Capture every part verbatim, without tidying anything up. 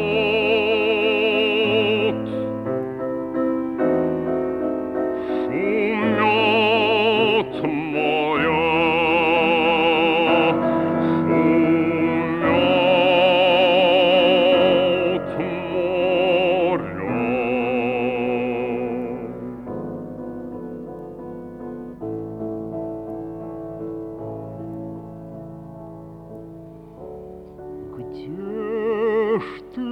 Где ж ты,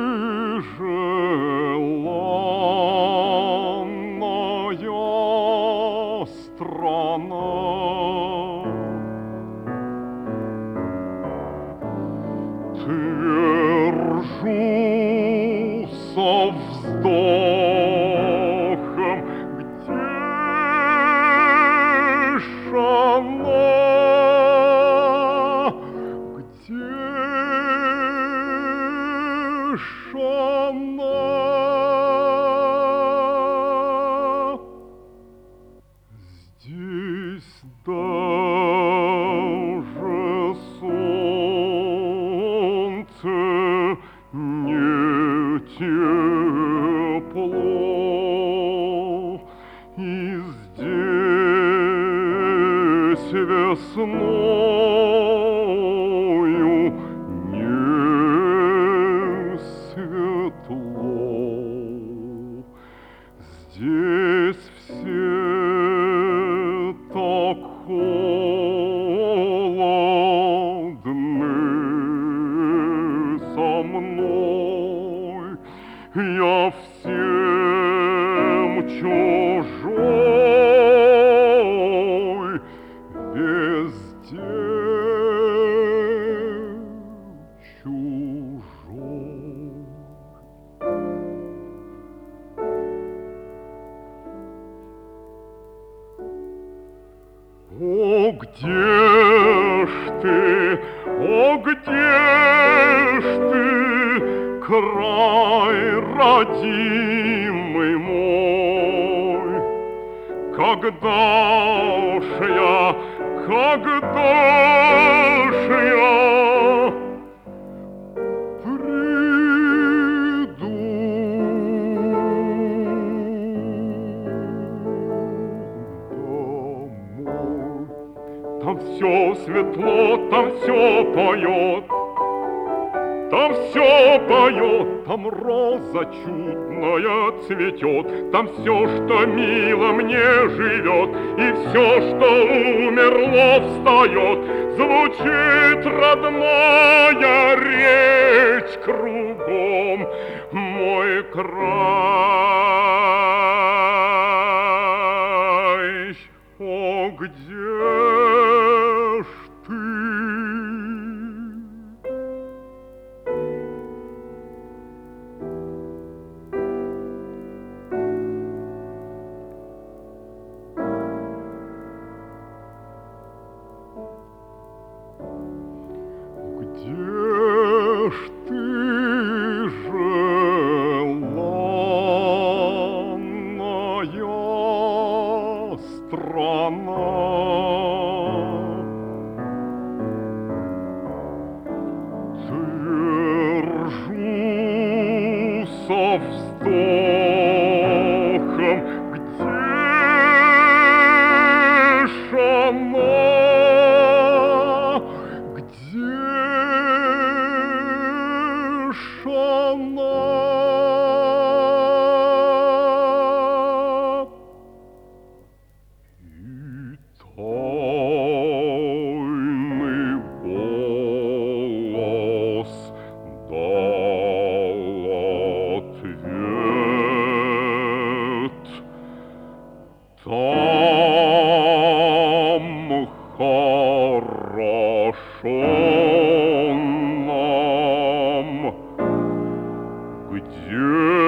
желанная страна? Твержу со вздохом, где ж она? Где ж она? Здесь даже солнце не тепло, и здесь весною не светло. Здесь все так холодны со мной, я всем чужой, везде чужой. О, где ж ты, о, где ж ты, край родимый мой? Когда ж я, когда ж я приду домой? Там все светло, там все поет, там все поет, там роза чудная цветет, там все, что мило мне живет, и все, что умерло, встает. Звучит родная речь кругом, мой край. О, где ж ты? Где ж ты, желанная страна? Твержу со вздохом, где ж она? Где ж она? И тайный голос дал ответ. Там хорошо нам, где